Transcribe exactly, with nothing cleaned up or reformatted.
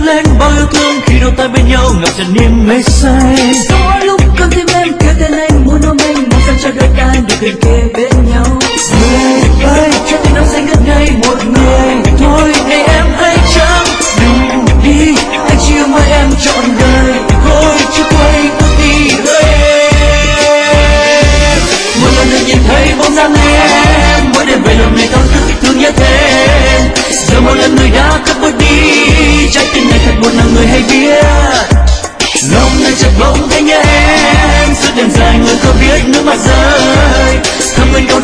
lên bao yêu thương khi đôi tay bên nhau ngập tràn niềm mê say. Có lúc con tim em kêu tên anh muốn ôm anh, mong sao cho đôi ta được gần kề bên nhau. Người ơi, cho tim nó sẽ ngất ngây một người thôi, để em hãy chẳng đừng đi, anh chỉ yêu mỗi em trọn đời thôi, chứ quay bước đi hỡi em. Một lần được nhìn thấy bóng dáng em, mỗi đêm về lòng này thao thức thương nhớ thêm. Giờ một lần người đã cất bước đi, trái tim này thật buồn là người hay biết. Lòng này chợt bỗng thấy nhớ em, suốt đêm dài người có biết nước mắt rơi, thầm quên câu